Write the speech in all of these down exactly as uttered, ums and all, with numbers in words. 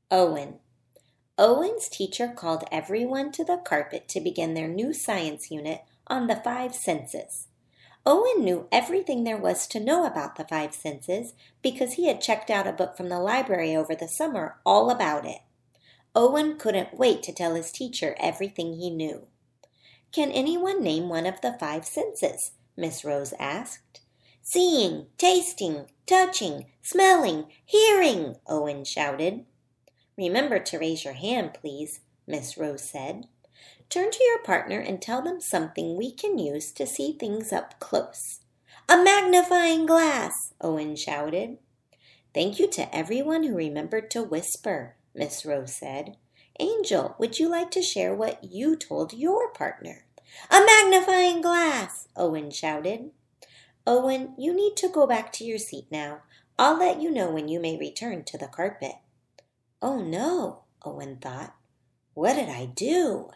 Owen. Owen's teacher called everyone to the carpet to begin their new science unit on the five senses. Owen knew everything there was to know about the five senses because he had checked out a book from the library over the summer all about it. Owen couldn't wait to tell his teacher everything he knew. "Can anyone name one of the five senses?" Miss Rose asked. "Seeing, tasting, touching, smelling, hearing," Owen shouted. "Remember to raise your hand, please," Miss Rose said. "Turn to your partner and tell them something we can use to see things up close." "A magnifying glass!" Owen shouted. "Thank you to everyone who remembered to whisper," Miss Rose said. "Angel, would you like to share what you told your partner?" "A magnifying glass!" Owen shouted. "Owen, you need to go back to your seat now. I'll let you know when you may return to the carpet." "Oh no," Owen thought. "What did I do?"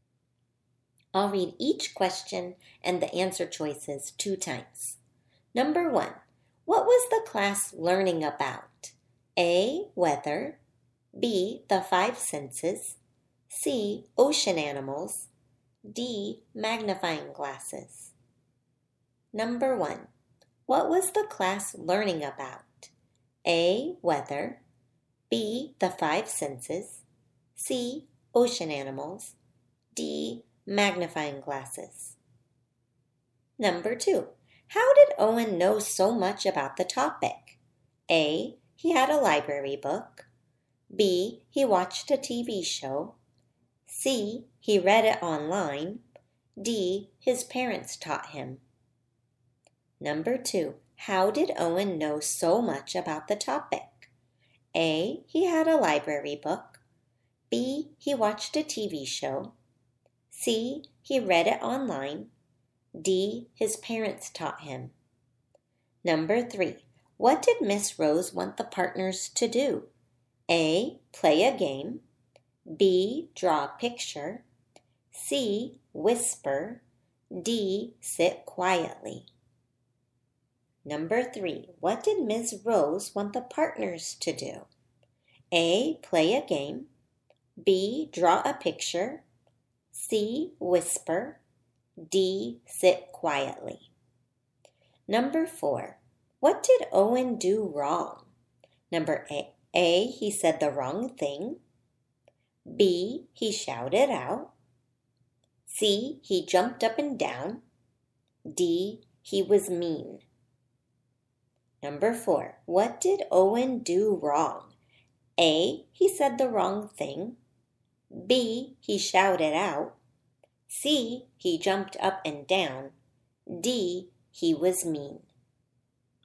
I'll read each question and the answer choices two times. Number one, what was the class learning about? A, weather. B, the five senses. C, ocean animals. D, magnifying glasses. Number one, what was the class learning about? A, weather. B, the five senses. C, ocean animals. D, magnifying glasses. Number two, how did Owen know so much about the topic? A, he had a library book. B, he watched a T V show. C, he read it online. D, his parents taught him. Number two, how did Owen know so much about the topic? A, he had a library book. B, he watched a T V show. C, he read it online. D, his parents taught him. Number three, what did Miss Rose want the partners to do? A, play a game. B, draw a picture. C, whisper. D, sit quietly. Number three, what did Miss Rose want the partners to do? A, play a game. B, draw a picture. C, whisper. D, sit quietly. Number four, what did Owen do wrong? Number A, A, he said the wrong thing. B, he shouted out. C, he jumped up and down. D, he was mean. Number four, what did Owen do wrong? A, he said the wrong thing. B, he shouted out. C, he jumped up and down. D, he was mean.